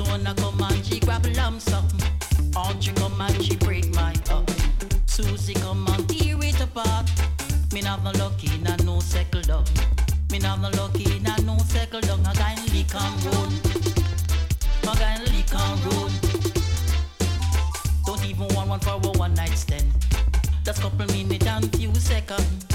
Mona come and she grab lamb something. Audrey come and she break my heart. Susie come and tear it apart. Me not no lucky, not no settle down. Me not no lucky, not no settle down. I got in lick and road. I got in lick and road. Don't even want one for a one night stand. Just couple minutes and few seconds.